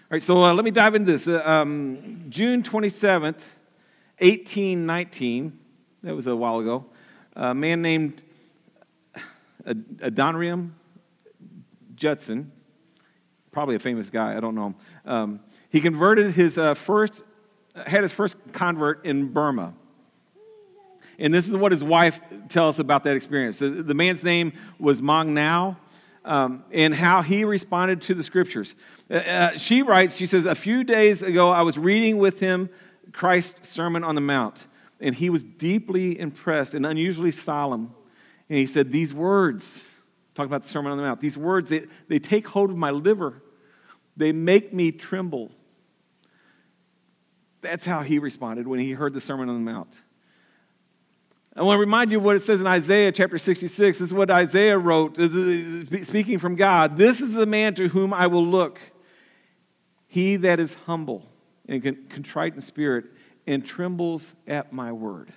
All right, so let me dive into this. June 27th, 1819, that was a while ago, a man named Adoniram Judson, probably a famous guy, I don't know him. He converted had his first convert in Burma. And this is what his wife tells us about that experience. The man's name was Mong Nao. And how he responded to the scriptures. She writes, she says, a few days ago I was reading with him Christ's Sermon on the Mount, and he was deeply impressed and unusually solemn. And he said, these words, talking about the Sermon on the Mount, these words, they take hold of my liver. They make me tremble. That's how he responded when he heard the Sermon on the Mount. I want to remind you of what it says in Isaiah chapter 66. This is what Isaiah wrote, speaking from God. This is the man to whom I will look, he that is humble and contrite in spirit and trembles at my word.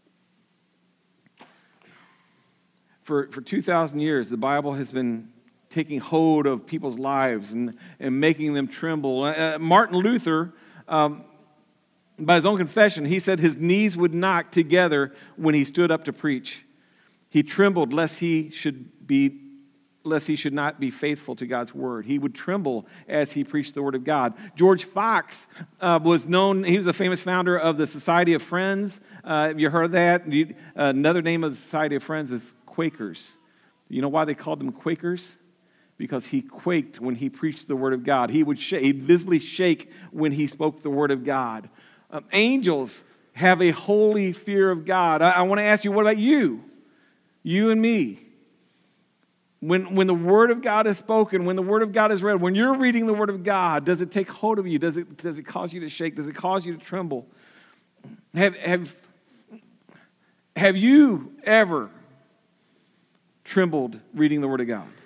For 2,000 years, the Bible has been taking hold of people's lives and making them tremble. Martin Luther, by his own confession, he said his knees would knock together when he stood up to preach. He trembled lest he should not be faithful to God's word. He would tremble as he preached the word of God. George Fox was known, he was the famous founder of the Society of Friends. Have you heard of that? Another name of the Society of Friends is Quakers. You know why they called them Quakers? Because he quaked when he preached the word of God. He'd visibly shake when he spoke the word of God. Angels have a holy fear of God. I want to ask you, what about you? You and me. When the Word of God is spoken, when the Word of God is read, when you're reading the Word of God, does it take hold of you? Does it cause you to shake? Does it cause you to tremble? Have you ever trembled reading the Word of God?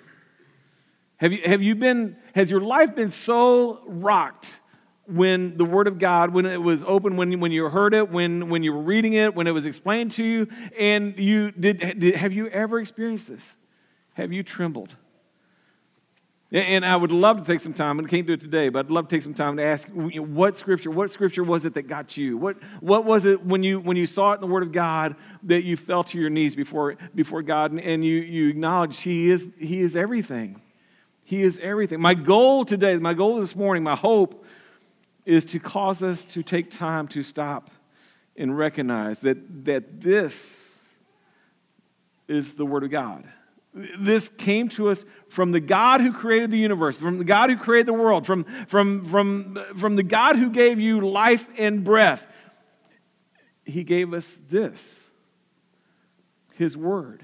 Has your life been so rocked when the Word of God, when it was open, when you heard it, when you were reading it, when it was explained to you, and have you ever experienced this? Have you trembled? And I would love to take some time, and I can't do it today, but I'd love to take some time to ask, what scripture was it that got you? What was it when you saw it in the Word of God that you fell to your knees before God, and you acknowledged He is everything. He is everything. My goal this morning, my hope is to cause us to take time to stop and recognize that this is the Word of God. This came to us from the God who created the universe, from the God who created the world, from the God who gave you life and breath. He gave us this, His Word.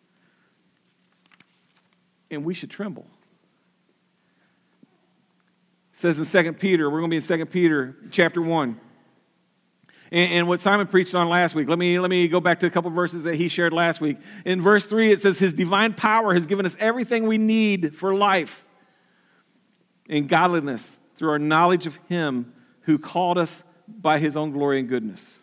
And we should tremble. It says in 2 Peter, we're going to be in 2 Peter chapter 1. And what Simon preached on last week, let me go back to a couple verses that he shared last week. In verse 3, it says, His divine power has given us everything we need for life and godliness through our knowledge of Him who called us by His own glory and goodness.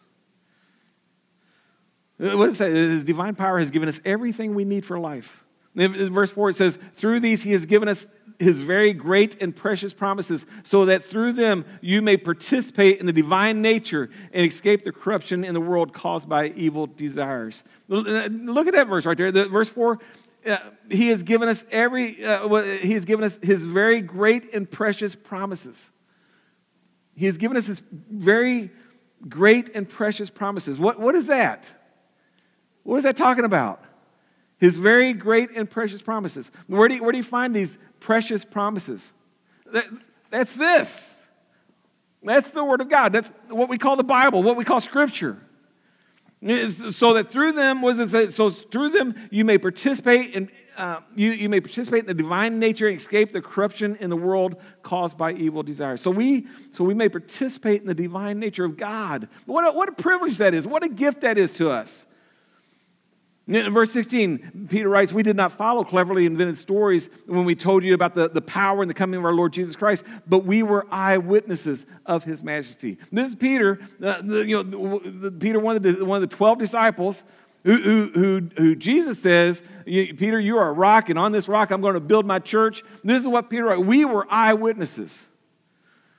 What does it say? His divine power has given us everything we need for life. In verse 4, it says, through these He has given us His very great and precious promises, so that through them you may participate in the divine nature and escape the corruption in the world caused by evil desires. Look at that verse right there. Verse 4, He has given us He has given us His very great and precious promises. He has given us His very great and precious promises. What is that? What is that talking about? His very great and precious promises. Where do you find these precious promises? That's this. That's the Word of God. That's what we call the Bible, what we call Scripture. So that through them, through them you may participate in you may participate in the divine nature and escape the corruption in the world caused by evil desires. So we may participate in the divine nature of God. What a privilege that is. What a gift that is to us. In verse 16, Peter writes, we did not follow cleverly invented stories when we told you about the power and the coming of our Lord Jesus Christ, but we were eyewitnesses of His majesty. This is Peter, Peter, one of the 12 disciples, who Jesus says, Peter, you are a rock, and on this rock I'm going to build my church. This is what Peter writes. We were eyewitnesses.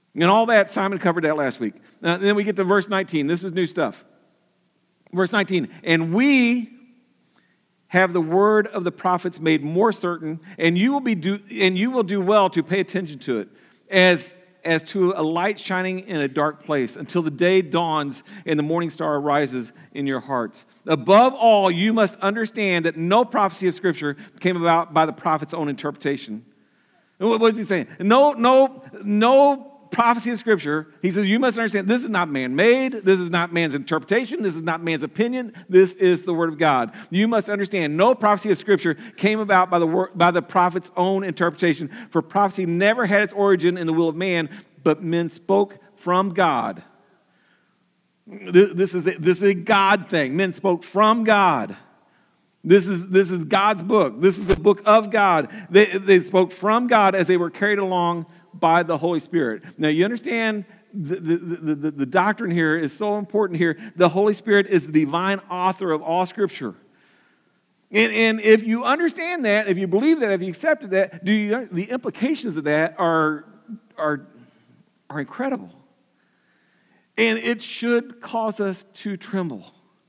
And all that, Simon covered that last week. Then we get to verse 19. This is new stuff. Verse 19, and we have the word of the prophets made more certain, and you will do well to pay attention to it, as to a light shining in a dark place, until the day dawns and the morning star arises in your hearts. Above all, you must understand that no prophecy of Scripture came about by the prophet's own interpretation. What is he saying? No prophecy of Scripture. He says, you must understand, this is not man-made. This is not man's interpretation. This is not man's opinion. This is the Word of God. You must understand, no prophecy of Scripture came about by the prophet's own interpretation. For prophecy never had its origin in the will of man, but men spoke from God. This is a God thing. Men spoke from God. This is God's book. This is the book of God. They spoke from God as they were carried along by the Holy Spirit. Now, you understand the doctrine here is so important here. The Holy Spirit is the divine author of all Scripture. And if you understand that, if you believe that, if you accepted that, the implications of that are incredible. And it should cause us to tremble.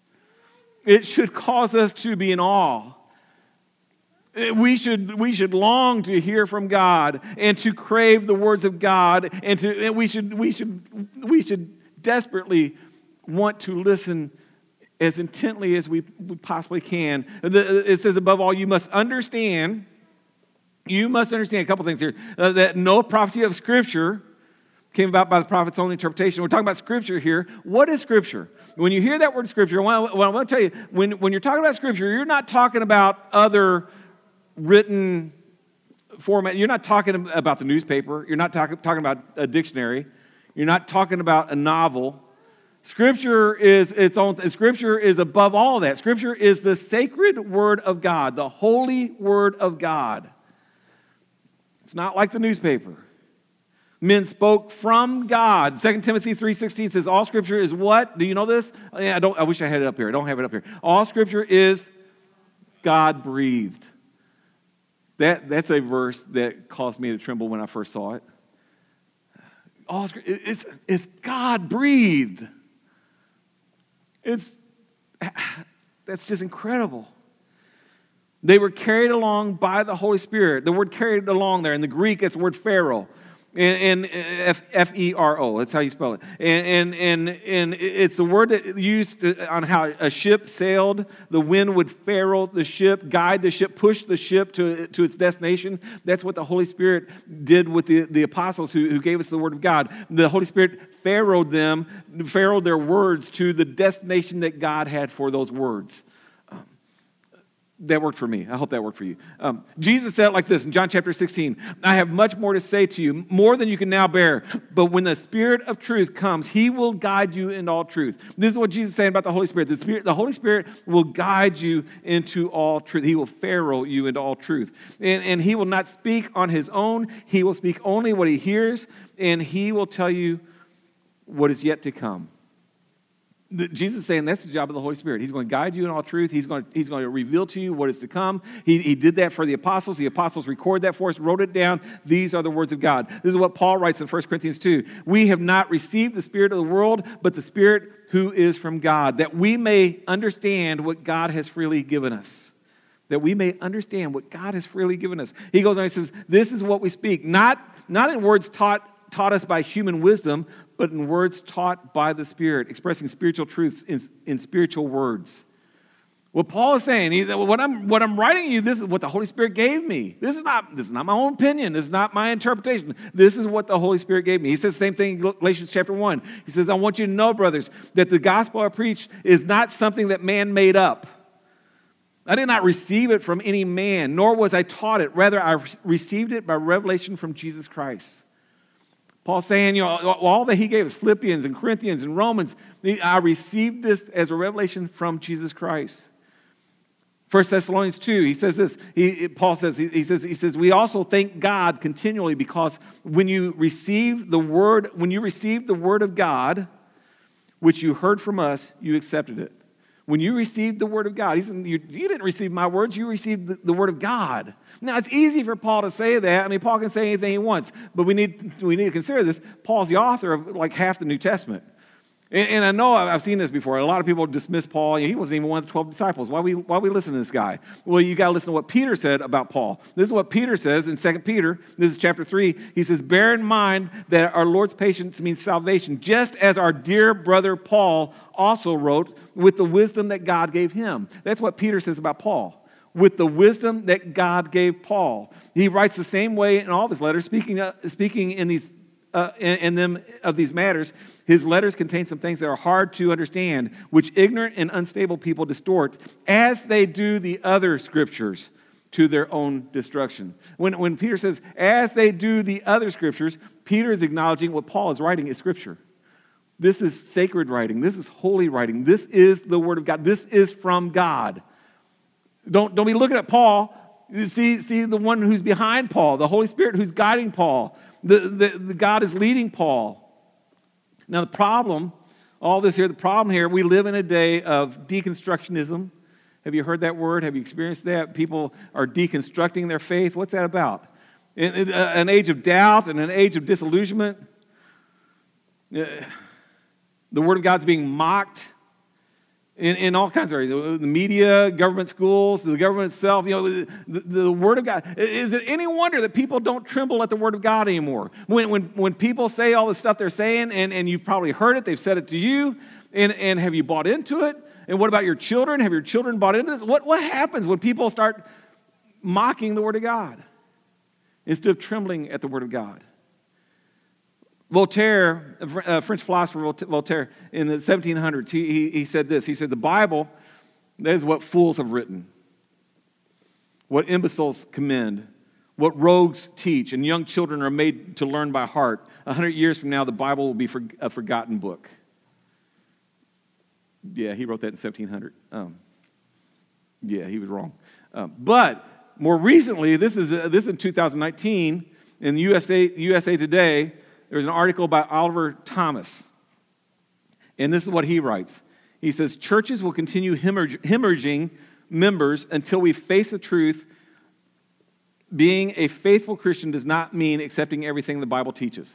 It should cause us to be in awe. We should long to hear from God and to crave the words of God, and we should desperately want to listen as intently as we possibly can. It says, above all, you must understand a couple things here, that no prophecy of Scripture came about by the prophet's own interpretation. We're talking about Scripture here. What is Scripture? When you hear that word Scripture, what I want to tell you, when you're talking about Scripture, you're not talking about other written format. You're not talking about the newspaper. You're not talking about a dictionary. You're not talking about a novel. Scripture is its own. Scripture is above all of that. Scripture is the sacred Word of God, the holy Word of God. It's not like the newspaper. Men spoke from God. 2 Timothy 3:16 says, all Scripture is what? Do you know this? I wish I had it up here. I don't have it up here. All Scripture is God-breathed. That's a verse that caused me to tremble when I first saw it. All Scripture, it's God-breathed. That's just incredible. They were carried along by the Holy Spirit. The word carried along there, in the Greek, it's the word pharaoh. And F-E-R-O, that's how you spell it. And it's the word that used on how a ship sailed. The wind would ferry the ship, guide the ship, push the ship to its destination. That's what the Holy Spirit did with the apostles who gave us the Word of God. The Holy Spirit ferried their words to the destination that God had for those words. That worked for me. I hope that worked for you. Jesus said it like this in John chapter 16. I have much more to say to you, more than you can now bear. But when the Spirit of truth comes, He will guide you into all truth. This is what Jesus is saying about the Holy Spirit. The Holy Spirit will guide you into all truth. He will ferry you into all truth. And He will not speak on His own. He will speak only what He hears, and He will tell you what is yet to come. Jesus is saying that's the job of the Holy Spirit. He's going to guide you in all truth. He's going to reveal to you what is to come. He did that for the apostles. The apostles recorded that for us, wrote it down. These are the words of God. This is what Paul writes in 1 Corinthians 2. We have not received the Spirit of the world, but the Spirit who is from God, that we may understand what God has freely given us. That we may understand what God has freely given us. He goes on and says, this is what we speak, not in words taught us by human wisdom, but in words taught by the Spirit, expressing spiritual truths in spiritual words. What Paul is saying, what I'm writing you, this is what the Holy Spirit gave me. This is not my own opinion. This is not my interpretation. This is what the Holy Spirit gave me. He says the same thing in Galatians chapter 1. He says, I want you to know, brothers, that the gospel I preach is not something that man made up. I did not receive it from any man, nor was I taught it. Rather, I received it by revelation from Jesus Christ. Paul's saying, all that he gave us, Philippians and Corinthians and Romans, I received this as a revelation from Jesus Christ. 1 Thessalonians 2, he says this, Paul says, he says, we also thank God continually because when you received the word of God, which you heard from us, you accepted it. When you received the word of God, he said, you didn't receive my words, you received the word of God. Now, it's easy for Paul to say that. I mean, Paul can say anything he wants, but we need to consider this. Paul's the author of like half the New Testament. And I know I've seen this before. A lot of people dismiss Paul. He wasn't even one of the 12 disciples. Why we listen to this guy? Well, you got to listen to what Peter said about Paul. This is what Peter says in 2 Peter. This is chapter 3. He says, bear in mind that our Lord's patience means salvation, just as our dear brother Paul also wrote with the wisdom that God gave him. That's what Peter says about Paul. With the wisdom that God gave Paul. He writes the same way in all of his letters, speaking in these of these matters. His letters contain some things that are hard to understand, which ignorant and unstable people distort, as they do the other scriptures to their own destruction. When Peter says, as they do the other scriptures, Peter is acknowledging what Paul is writing is scripture. This is sacred writing. This is holy writing. This is the word of God. This is from God. Don't be looking at Paul. You see the one who's behind Paul, the Holy Spirit who's guiding Paul. The God is leading Paul. Now the problem here, we live in a day of deconstructionism. Have you heard that word? Have you experienced that? People are deconstructing their faith. What's that about? In an age of doubt and an age of disillusionment. The Word of God's being mocked in all kinds of areas. The media, government schools, the government itself, the Word of God. Is it any wonder that people don't tremble at the Word of God anymore? When people say all the stuff they're saying, and you've probably heard it, they've said it to you, and have you bought into it? And what about your children? Have your children bought into this? What happens when people start mocking the Word of God instead of trembling at the Word of God? Voltaire, a French philosopher Voltaire, in the 1700s, he said this. He said, the Bible, that is what fools have written, what imbeciles commend, what rogues teach, and young children are made to learn by heart. 100 years from now, the Bible will be a forgotten book. Yeah, he wrote that in 1700. Yeah, he was wrong. But more recently, this is in 2019, in USA Today, there's an article by Oliver Thomas, and this is what he writes. He says, churches will continue hemorrhaging members until we face the truth. Being a faithful Christian does not mean accepting everything the Bible teaches.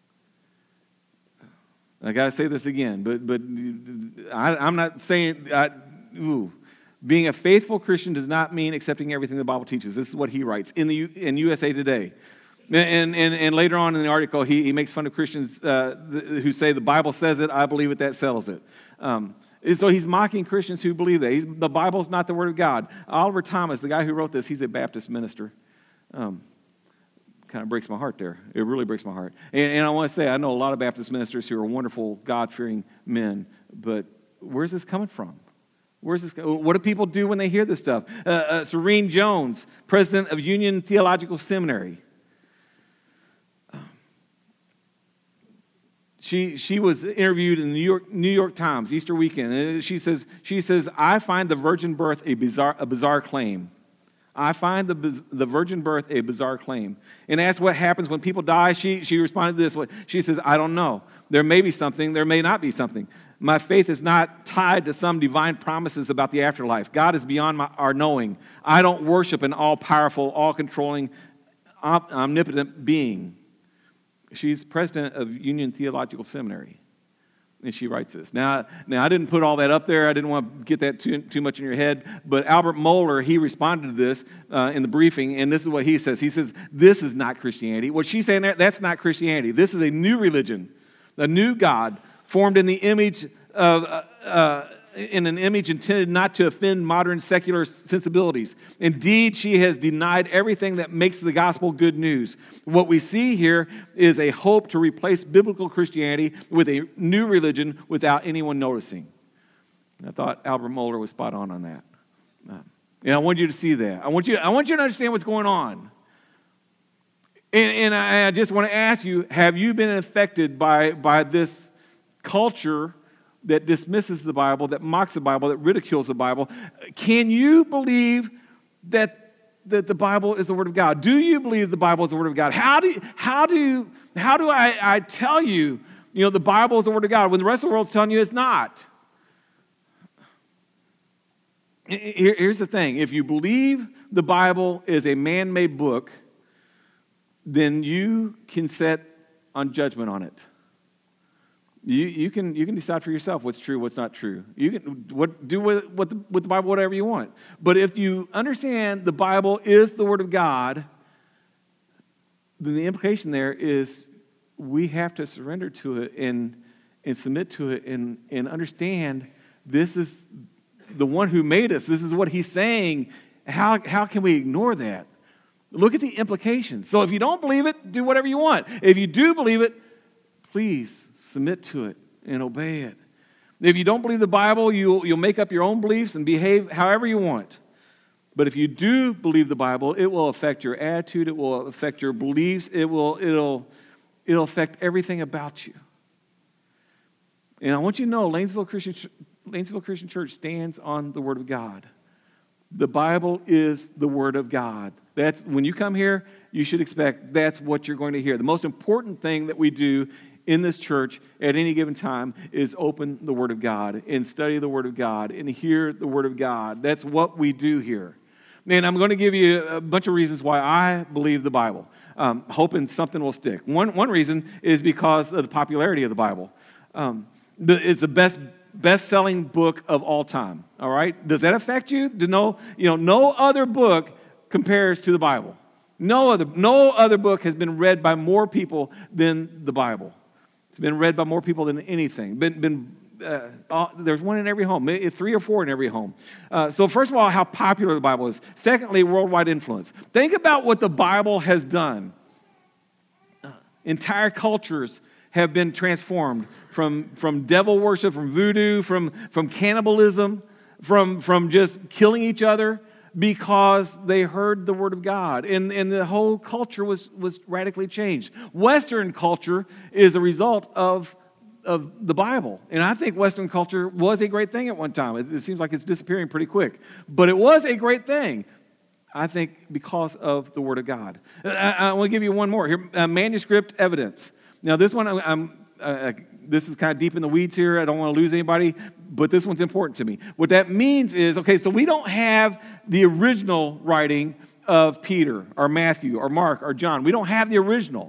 I got to say this again, but I'm not saying, being a faithful Christian does not mean accepting everything the Bible teaches. This is what he writes in USA Today. And later on in the article, he makes fun of Christians who say the Bible says it, I believe it, that settles it. So he's mocking Christians who believe that. The Bible's not the Word of God. Oliver Thomas, the guy who wrote this, he's a Baptist minister. Kind of breaks my heart there. It really breaks my heart. And I want to say, I know a lot of Baptist ministers who are wonderful, God-fearing men, but where's this coming from? What do people do when they hear this stuff? Serene Jones, president of Union Theological Seminary. She was interviewed in the New York Times Easter weekend, and she says, I find the virgin birth a bizarre claim. I find the virgin birth a bizarre claim. And asked what happens when people die, she responded this way. She says, I don't know. There may be something, there may not be something. My faith is not tied to some divine promises about the afterlife. God is beyond our knowing. I don't worship an all-powerful, all-controlling, omnipotent being. She's president of Union Theological Seminary, and she writes this. Now I didn't put all that up there. I didn't want to get that too much in your head, but Albert Mohler, he responded to this in the briefing, and this is what he says. He says, this is not Christianity. What she's saying there, that's not Christianity. This is a new religion, a new God, formed in the image of... in an image intended not to offend modern secular sensibilities. Indeed, she has denied everything that makes the gospel good news. What we see here is a hope to replace biblical Christianity with a new religion without anyone noticing. I thought Albert Mohler was spot on that. And I want you to see that. I want you to understand what's going on. And I just want to ask you, have you been affected by this culture that dismisses the Bible, that mocks the Bible, that ridicules the Bible? Can you believe that the Bible is the Word of God? Do you believe the Bible is the Word of God? How do I tell you, the Bible is the Word of God when the rest of the world's telling you it's not? Here's the thing. If you believe the Bible is a man-made book, then you can set on judgment on it. You can decide for yourself what's true, what's not true. You can do with the Bible whatever you want. But if you understand the Bible is the Word of God, then the implication there is we have to surrender to it and submit to it and understand this is the one who made us. This is what he's saying. How can we ignore that? Look at the implications. So if you don't believe it, do whatever you want. If you do believe it, please submit to it and obey it. If you don't believe the Bible, you'll make up your own beliefs and behave however you want. But if you do believe the Bible, it will affect your attitude. It will affect your beliefs. It'll affect everything about you. And I want you to know, Lanesville Christian Church stands on the Word of God. The Bible is the Word of God. That's when you come here, you should expect that's what you're going to hear. The most important thing that we do in this church at any given time is open the Word of God and study the Word of God and hear the Word of God. That's what we do here. And I'm going to give you a bunch of reasons why I believe the Bible, hoping something will stick. One reason is because of the popularity of the Bible. It's the best-selling book of all time. All right, does that affect you? No other book compares to the Bible. No other book has been read by more people than the Bible. It's been read by more people than anything. There's one in every home, 3 or 4 in every home. So first of all, how popular the Bible is. Secondly, worldwide influence. Think about what the Bible has done. Entire cultures have been transformed from devil worship, from voodoo, from cannibalism, from just killing each other because they heard the Word of God. And the whole culture was radically changed. Western culture is a result of the Bible. And I think Western culture was a great thing at one time. It seems like it's disappearing pretty quick. But it was a great thing, I think, because of the Word of God. I want to give you one more here. Manuscript evidence. Now, this one, this is kind of deep in the weeds here. I don't want to lose anybody, but this one's important to me. What that means is, okay, so we don't have the original writing of Peter or Matthew or Mark or John. We don't have the original.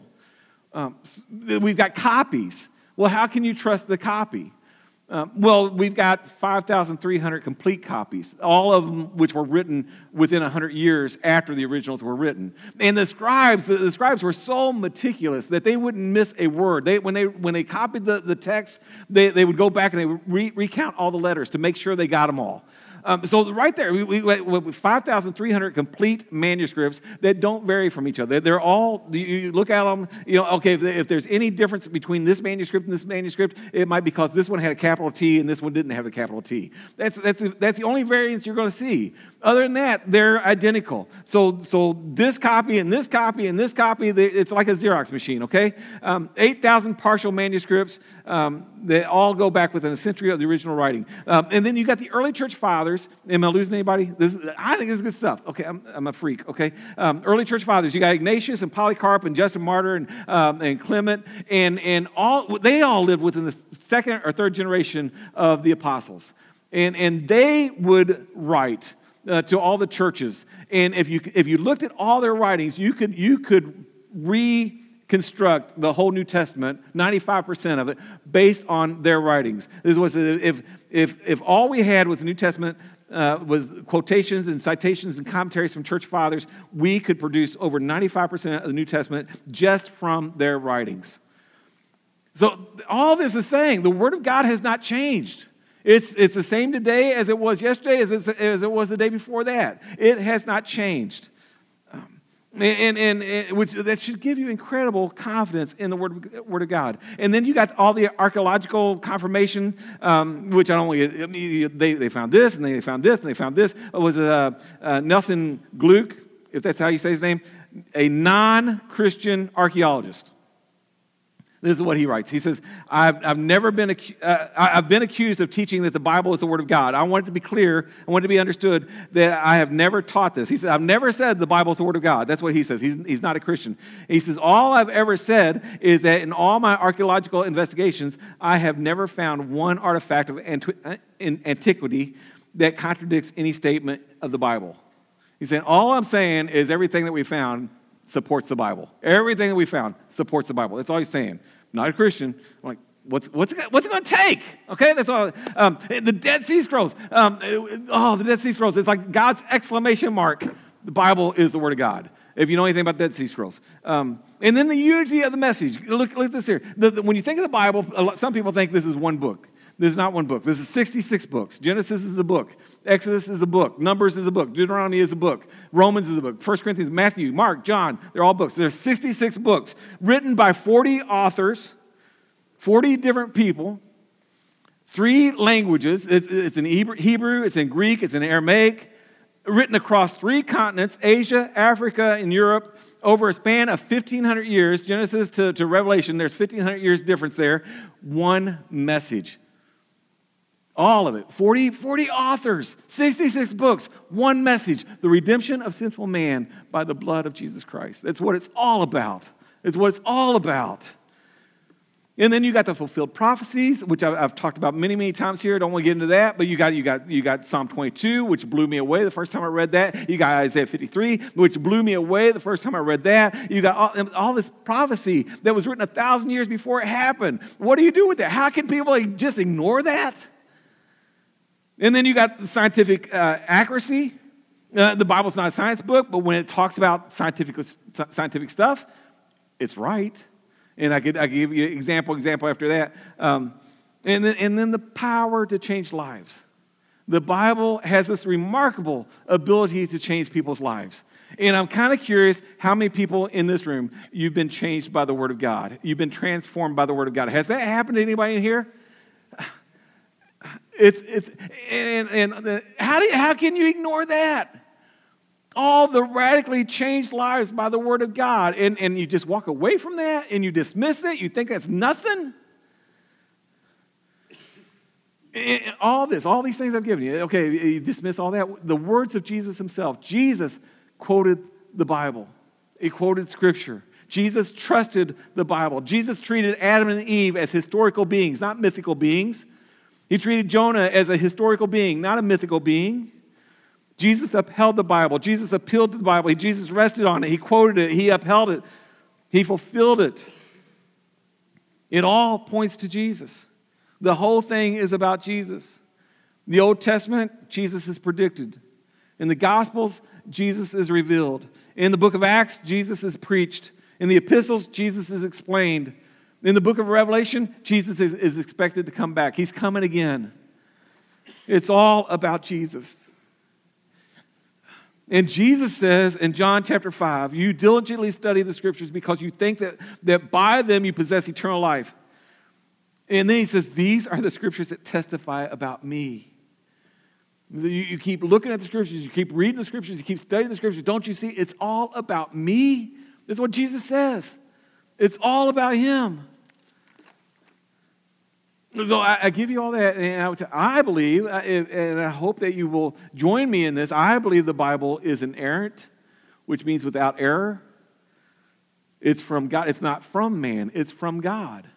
We've got copies. Well, how can you trust the copy? Well, we've got 5,300 complete copies, all of them which were written within 100 years after the originals were written. And the scribes were so meticulous that they wouldn't miss a word. When they copied the text, they would go back and they would recount all the letters to make sure they got them all. So right there, we 5,300 complete manuscripts that don't vary from each other. They're all, you look at them, okay, if there's any difference between this manuscript and this manuscript, it might be because this one had a capital T and this one didn't have a capital T. That's the only variance you're going to see. Other than that, they're identical. So this copy and this copy and this copy, it's like a Xerox machine, okay? 8,000 partial manuscripts that all go back within a century of the original writing. And then you got the early church fathers. Am I losing anybody? I think this is good stuff. Okay, I'm a freak, okay? Early church fathers, you got Ignatius and Polycarp and Justin Martyr and Clement, and they all lived within the second or third generation of the apostles. And they would write to all the churches. And if you looked at all their writings, you could reconstruct the whole New Testament, 95% of it, based on their writings. This was if all we had was the New Testament was quotations and citations and commentaries from church fathers, we could produce over 95% of the New Testament just from their writings. So all this is saying the Word of God has not changed. It's the same today as it was yesterday, as it was the day before that. It has not changed. And which that should give you incredible confidence in the Word of God. And then you got all the archaeological confirmation, which they found this, and they found this, and they found this. It was Nelson Gluck, if that's how you say his name, a non-Christian archaeologist. This is what he writes. He says, I've been accused of teaching that the Bible is the Word of God. I want it to be clear, I want it to be understood that I have never taught this. He said, I've never said the Bible is the Word of God. That's what he says. He's not a Christian. He says, all I've ever said is that in all my archaeological investigations, I have never found one artifact of antiquity that contradicts any statement of the Bible. He's saying, all I'm saying is everything that we found supports the Bible. Everything that we found supports the Bible. That's all he's saying. I'm not a Christian. I'm like, what's it going to take? Okay, that's all. The Dead Sea Scrolls. The Dead Sea Scrolls. It's like God's exclamation mark. The Bible is the Word of God. If you know anything about Dead Sea Scrolls. And then the unity of the message. Look at this here. When you think of the Bible, some people think this is one book. This is not one book. This is 66 books. Genesis is a book. Exodus is a book. Numbers is a book. Deuteronomy is a book. Romans is a book. 1 Corinthians, Matthew, Mark, John, they're all books. There's 66 books written by 40 authors, 40 different people, 3 languages. It's in Hebrew, it's in Greek, it's in Aramaic, written across 3 continents, Asia, Africa, and Europe, over a span of 1,500 years, Genesis to Revelation, there's 1,500 years difference there. One message. All of it. 40 authors, 66 books, one message. The redemption of sinful man by the blood of Jesus Christ. That's what it's all about. It's what it's all about. And then you got the fulfilled prophecies, which I've talked about many, many times here. I don't want to get into that, but you got Psalm 22, which blew me away the first time I read that. You got Isaiah 53, which blew me away the first time I read that. You got all this prophecy that was written 1,000 years before it happened. What do you do with that? How can people just ignore that? And then you got the scientific accuracy. The Bible's not a science book, but when it talks about scientific stuff, it's right. And I give you example after that. And then the power to change lives. The Bible has this remarkable ability to change people's lives. And I'm kind of curious how many people in this room, you've been changed by the Word of God. You've been transformed by the Word of God. Has that happened to anybody in here? How can you ignore that? All the radically changed lives by the Word of God, and you just walk away from that, and you dismiss it. You think that's nothing. All these things I've given you. Okay, you dismiss all that. The words of Jesus himself. Jesus quoted the Bible. He quoted Scripture. Jesus trusted the Bible. Jesus treated Adam and Eve as historical beings, not mythical beings. He treated Jonah as a historical being, not a mythical being. Jesus upheld the Bible. Jesus appealed to the Bible. Jesus rested on it. He quoted it. He upheld it. He fulfilled it. It all points to Jesus. The whole thing is about Jesus. In the Old Testament, Jesus is predicted. In the Gospels, Jesus is revealed. In the book of Acts, Jesus is preached. In the epistles, Jesus is explained. In the book of Revelation, Jesus is expected to come back. He's coming again. It's all about Jesus. And Jesus says in John chapter 5, you diligently study the Scriptures because you think that by them you possess eternal life. And then he says, these are the Scriptures that testify about me. You keep looking at the Scriptures, you keep reading the Scriptures, you keep studying the Scriptures. Don't you see? It's all about me. That's what Jesus says. It's all about him. So I give you all that, and I believe, and I hope that you will join me in this, I believe the Bible is inerrant, which means without error. It's from God. It's not from man. It's from God.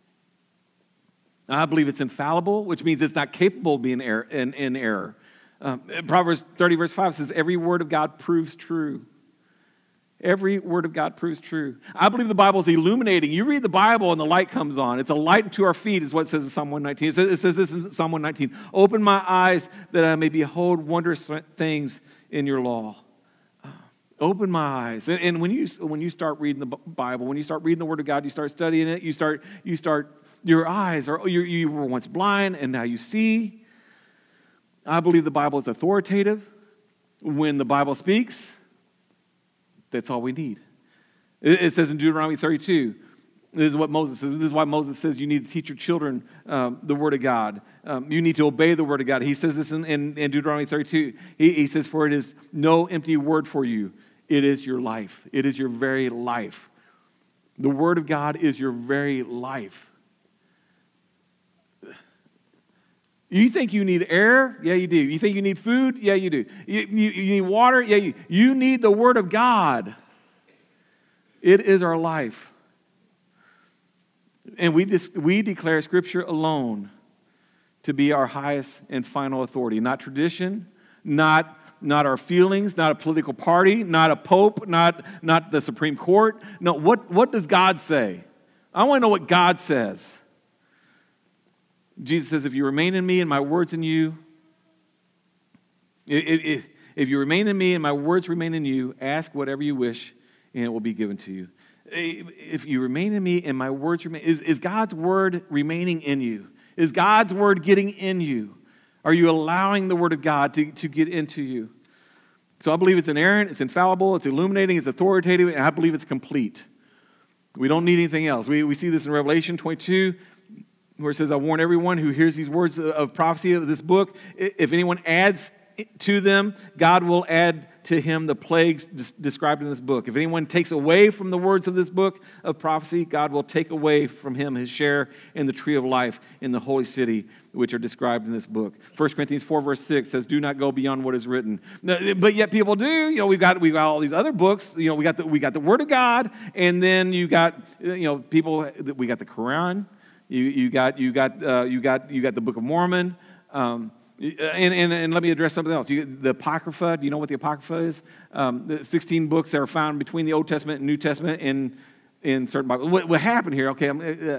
I believe it's infallible, which means it's not capable of being in error. Proverbs 30, verse 5 says, every word of God proves true. Every word of God proves true. I believe the Bible is illuminating. You read the Bible and the light comes on. It's a light unto our feet is what it says in Psalm 119. It says this in Psalm 119. Open my eyes that I may behold wondrous things in your law. Open my eyes. And when you start reading the Bible, when you start reading the Word of God, you start studying it, you start your eyes, you were once blind and now you see. I believe the Bible is authoritative. When the Bible speaks, that's all we need. It says in Deuteronomy 32, this is what Moses says. This is why Moses says you need to teach your children the Word of God. You need to obey the Word of God. He says this in Deuteronomy 32. He says, for it is no empty word for you. It is your life. It is your very life. The Word of God is your very life. You think you need air? Yeah, you do. You think you need food? Yeah, you do. You need water? Yeah, you need the Word of God. It is our life. And we declare Scripture alone to be our highest and final authority. Not tradition, not our feelings, not a political party, not a pope, not the Supreme Court. No, what does God say? I want to know what God says. Jesus says, if you remain in me and my words in you, if you remain in me and my words remain in you, ask whatever you wish and it will be given to you. If you remain in me and my words remain, is God's word remaining in you? Is God's word getting in you? Are you allowing the word of God to get into you? So I believe it's inerrant, it's infallible, it's illuminating, it's authoritative, and I believe it's complete. We don't need anything else. We see this in Revelation 22, where it says, I warn everyone who hears these words of prophecy of this book, if anyone adds to them, God will add to him the plagues described in this book. If anyone takes away from the words of this book of prophecy, God will take away from him his share in the tree of life in the holy city, which are described in this book. 1 Corinthians 4, verse 6 says, do not go beyond what is written. But yet people do. We've got all these other books. We got the Word of God, and then you got, people, we got the Quran. You got the Book of Mormon. And let me address something else. The Apocrypha, do you know what the Apocrypha is? The 16 books that are found between the Old Testament and New Testament in certain Bibles. What happened here, okay,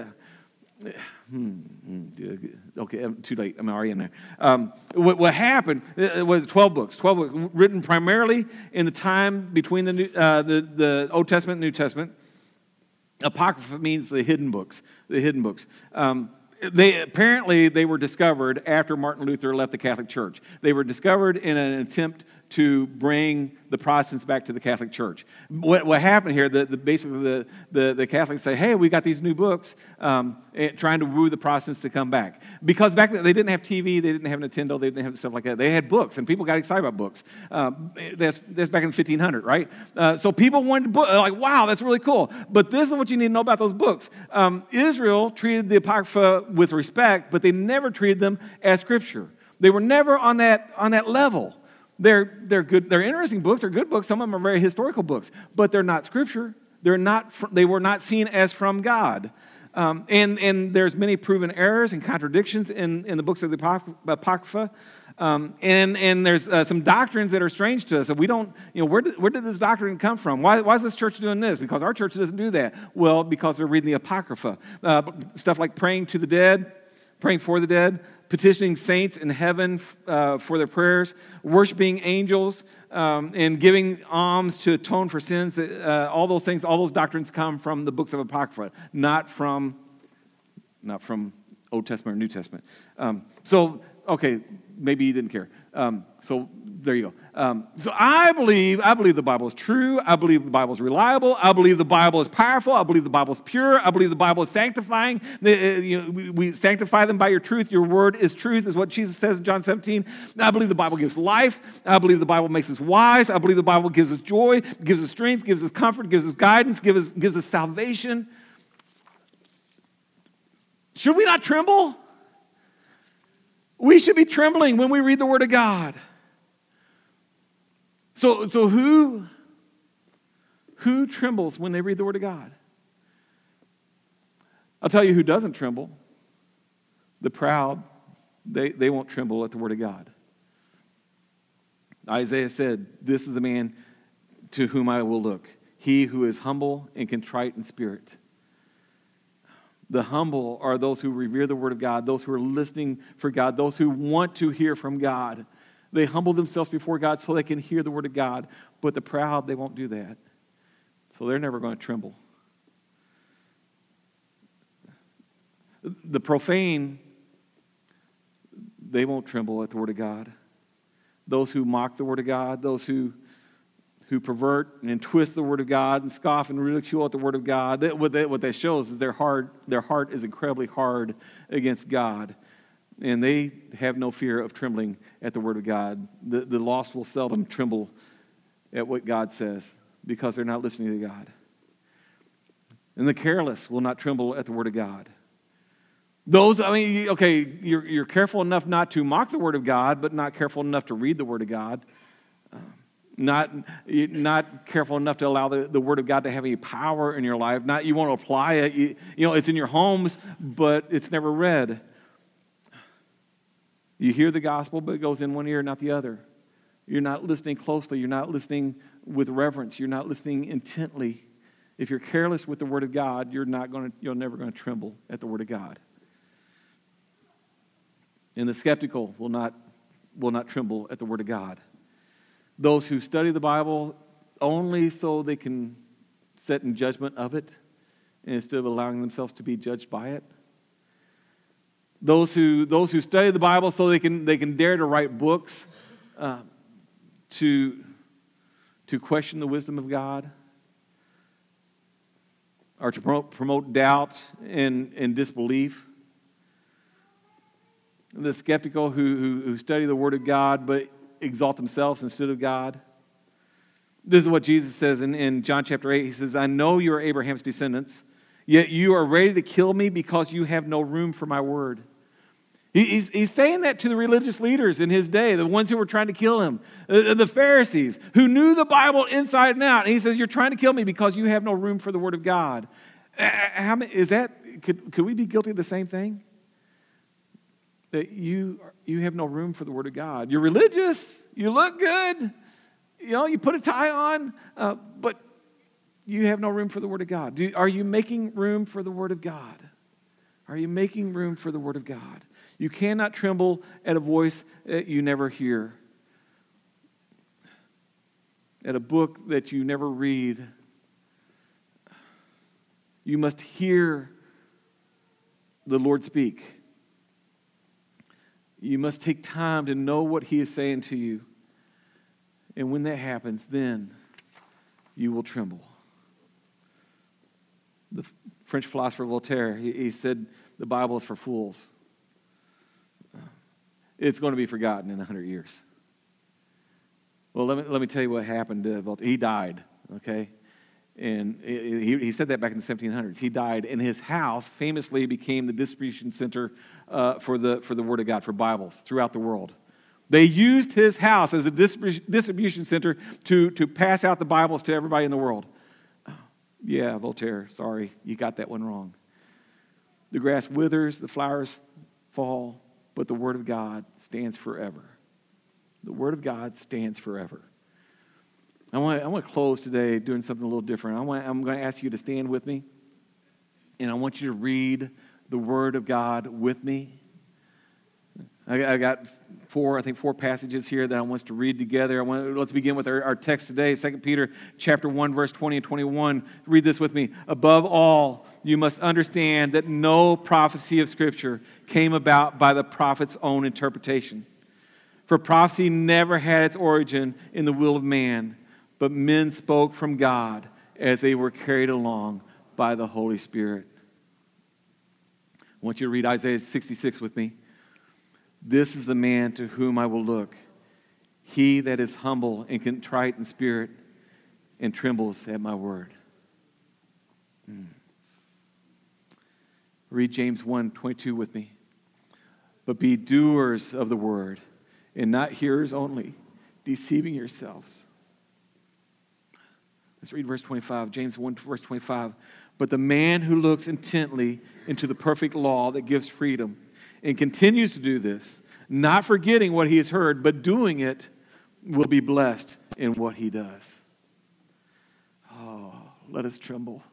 okay, I'm too late. I'm already in there. What happened was 12 books written primarily in the time between the Old Testament and New Testament. Apocrypha means the hidden books. They were discovered after Martin Luther left the Catholic Church. They were discovered in an attempt to bring the Protestants back to the Catholic Church. What happened here, basically the Catholics say, hey, we got these new books, trying to woo the Protestants to come back. Because back then, they didn't have TV, they didn't have Nintendo, they didn't have stuff like that. They had books, and people got excited about books. That's back in 1500, right? So people wanted books, like, wow, that's really cool. But this is what you need to know about those books. Israel treated the Apocrypha with respect, but they never treated them as Scripture. They were never on that level. They're good. They're interesting books. They're good books. Some of them are very historical books, but they're not Scripture. They were not seen as from God. And there's many proven errors and contradictions in the books of the Apocrypha. And there's some doctrines that are strange to us. So we don't, where did this doctrine come from? Why is this church doing this? Because our church doesn't do that. Well, because they're reading the Apocrypha. Stuff like praying to the dead, praying for the dead, petitioning saints in heaven for their prayers, worshiping angels, and giving alms to atone for sins. All those things, all those doctrines come from the books of Apocrypha, not from Old Testament or New Testament. So, okay, maybe you didn't care. So there you go. So I believe the Bible is true. I believe the Bible is reliable. I believe the Bible is powerful. I believe the Bible is pure. I believe the Bible is sanctifying. We sanctify them by your truth. Your word is truth, is what Jesus says in John 17. I believe the Bible gives life. I believe the Bible makes us wise. I believe the Bible gives us joy, gives us strength, gives us comfort, gives us guidance, gives us salvation. Should we not tremble? We should be trembling when we read the Word of God. So who trembles when they read the Word of God? I'll tell you who doesn't tremble. The proud, they won't tremble at the Word of God. Isaiah said, this is the man to whom I will look, he who is humble and contrite in spirit. The humble are those who revere the Word of God, those who are listening for God, those who want to hear from God. They humble themselves before God so they can hear the Word of God. But the proud, they won't do that. So they're never going to tremble. The profane, they won't tremble at the Word of God. Those who mock the Word of God, those who pervert and twist the Word of God and scoff and ridicule at the Word of God, what that shows is their heart is incredibly hard against God. And they have no fear of trembling at the Word of God. The lost will seldom tremble at what God says because they're not listening to God. And the careless will not tremble at the Word of God. You're careful enough not to mock the Word of God, but not careful enough to read the Word of God. Not careful enough to allow the Word of God to have any power in your life. Not you want to apply it. It's in your homes, but it's never read. You hear the gospel, but it goes in one ear, not the other. You're not listening closely. You're not listening with reverence. You're not listening intently. If you're careless with the Word of God, you're never going to tremble at the Word of God. And the skeptical will not tremble at the Word of God. Those who study the Bible only so they can sit in judgment of it instead of allowing themselves to be judged by it. Those who study the Bible so they can dare to write books to question the wisdom of God, or to promote doubt and disbelief. The skeptical who study the Word of God but exalt themselves instead of God. This is what Jesus says in John chapter 8. He says, I know you are Abraham's descendants, yet you are ready to kill me because you have no room for my word. He's saying that to the religious leaders in his day, the ones who were trying to kill him, the Pharisees, who knew the Bible inside and out. And he says, you're trying to kill me because you have no room for the Word of God. Could we be guilty of the same thing? That you have no room for the Word of God. You're religious. You look good. You put a tie on, but you have no room for the Word of God. Are you making room for the Word of God? Are you making room for the Word of God? You cannot tremble at a voice that you never hear, at a book that you never read. You must hear the Lord speak. You must take time to know what He is saying to you. And when that happens, then you will tremble. The French philosopher Voltaire, he said, the Bible is for fools. It's going to be forgotten in 100 years. Well, let me tell you what happened to Voltaire. He died, okay? And he said that back in the 1700s. He died, and his house famously became the distribution center for the Word of God, for Bibles throughout the world. They used his house as a distribution center to pass out the Bibles to everybody in the world. Yeah, Voltaire, sorry, you got that one wrong. The grass withers, the flowers fall, but the Word of God stands forever. The Word of God stands forever. I want to close today doing something a little different. I'm going to ask you to stand with me, and I want you to read the Word of God with me. I got four passages here that I want us to read together. Let's begin with our text today, 2 Peter chapter 1, verse 20 and 21. Read this with me. Above all, you must understand that no prophecy of Scripture came about by the prophet's own interpretation. For prophecy never had its origin in the will of man, but men spoke from God as they were carried along by the Holy Spirit. I want you to read Isaiah 66 with me. This is the man to whom I will look, he that is humble and contrite in spirit and trembles at my word. Read James 1:22 with me. But be doers of the word and not hearers only, deceiving yourselves. Let's read verse 25, James 1, verse 25. But the man who looks intently into the perfect law that gives freedom and continues to do this, not forgetting what he has heard, but doing it, will be blessed in what he does. Oh, let us tremble.